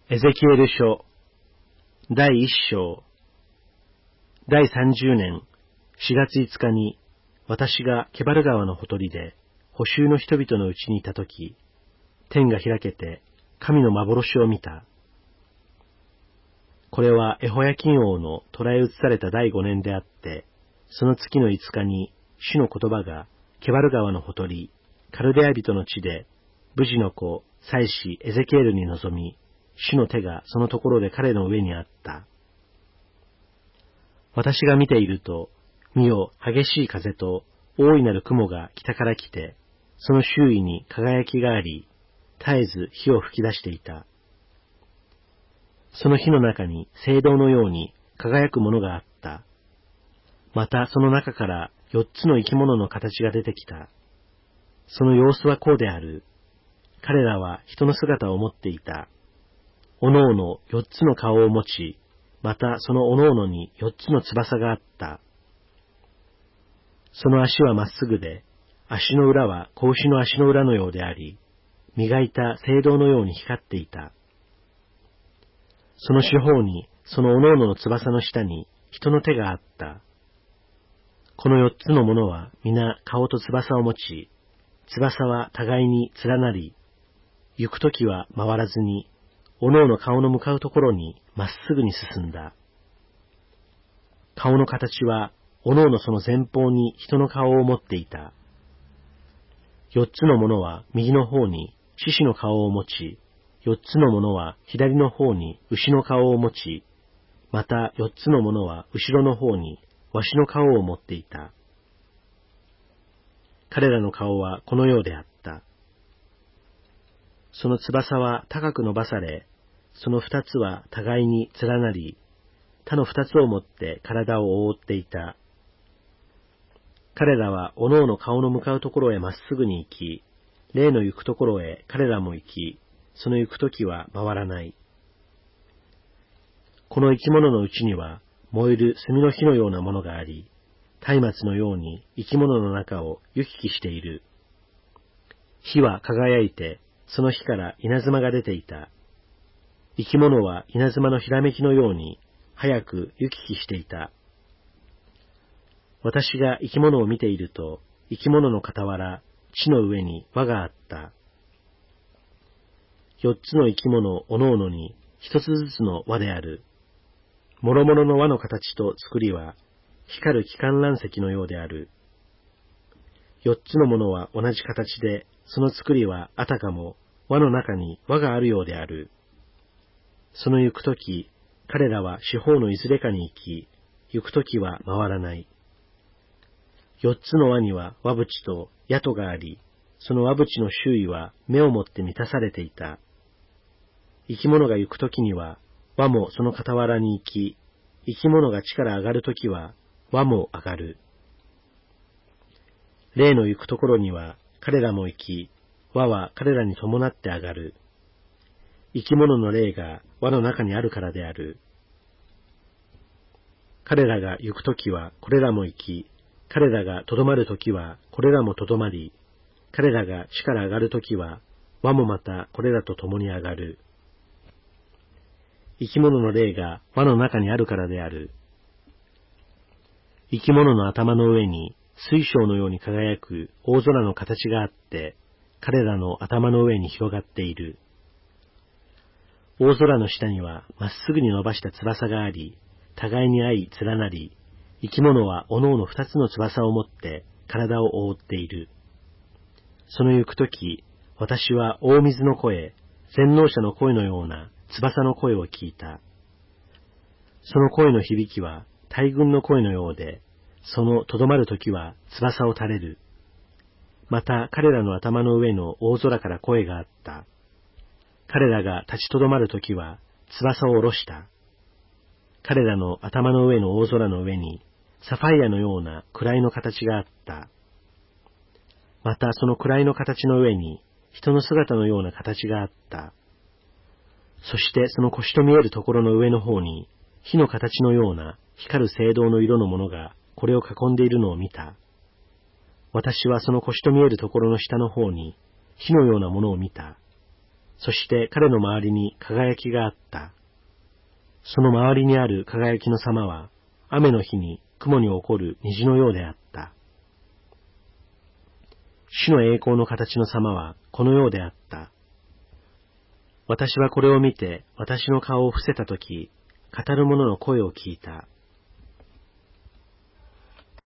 エゼキエル書第1章。第30年4月5日に、私がケバル川のほとりで捕囚の人々のうちにいたとき、天が開けて神の幻を見た。これはエホヤキン王の捕らえ移された第5年であって、その月の5日に主の言葉がケバル川のほとり、カルデア人の地で、ブジの子、祭司エゼキエルに臨み、主の手がそのところで彼の上にあった。私が見ていると、見よ、激しい風と大いなる雲が北から来て、その周囲に輝きがあり、絶えず火を吹き出していた。その火の中に青銅のように輝くものがあった。またその中から4つの生き物の形が出てきた。その様子はこうである。彼らは人の姿を持っていた。おのおの4つの顔を持ち、またそのおのおのに4つの翼があった。その足はまっすぐで、足の裏は子牛の足の裏のようであり、磨いた青銅のように光っていた。その四方に、そのおのおのの翼の下に人の手があった。この4つのものは皆顔と翼を持ち、翼は互いに連なり、行くときは回らずに、おのおの顔の向かうところにまっすぐに進んだ。顔の形は、おのおのその前方に人の顔を持っていた。4つのものは右の方に獅子の顔を持ち、4つのものは左の方に牛の顔を持ち、また4つのものは後ろの方にワシの顔を持っていた。彼らの顔はこのようであった。その翼は高く伸ばされ、その2つは互いに連なり、他の2つをもって体を覆っていた。彼らはおのおの顔の向かうところへまっすぐに行き、霊の行くところへ彼らも行き、その行くときは回らない。この生き物のうちには燃える炭の火のようなものがあり、松明のように生き物の中を行き来している。火は輝いて、その火から稲妻が出ていた。生き物は稲妻のひらめきのように早く行き来していた。私が生き物を見ていると、生き物の傍ら、地の上に輪があった。4つの生き物おのおのに1つずつの輪である。もろもろの輪の形と作りは、光る気観覧石のようである。4つのものは同じ形で、その作りはあたかも輪の中に輪があるようである。その行くとき、彼らは四方のいずれかに行き、行くときは回らない。4つの輪には輪縁と矢戸があり、その輪縁の周囲は目をもって満たされていた。生き物が行くときには、輪もその傍らに行き、生き物が地から上がるときは、輪も上がる。霊の行くところには、彼らも行き、輪は彼らに伴って上がる。生き物の霊が輪の中にあるからである。彼らが行くときはこれらも行き、彼らがとどまるときはこれらもとどまり、彼らが地から上がるときは輪もまたこれらと共に上がる。生き物の霊が輪の中にあるからである。生き物の頭の上に水晶のように輝く大空の形があって、彼らの頭の上に広がっている。大空の下にはまっすぐに伸ばした翼があり、互いに相連なり、生き物はおのおの2つの翼を持って体を覆っている。その行くとき、私は大水の声、全能者の声のような翼の声を聞いた。その声の響きは大軍の声のようで、そのとどまるときは翼を垂れる。また彼らの頭の上の大空から声があった。彼らが立ちとどまるときは翼を下ろした。彼らの頭の上の大空の上にサファイアのような位の形があった。またその位の形の上に人の姿のような形があった。そしてその腰と見えるところの上の方に火の形のような光る青銅の色のものがこれを囲んでいるのを見た。私はその腰と見えるところの下の方に火のようなものを見た。 そして彼の周りに輝きがあった。その周りにある輝きの様は、雨の日に雲に起こる虹のようであった。主の栄光の形の様はこのようであった。私はこれを見て、私の顔を伏せたとき、語る者の声を聞いた。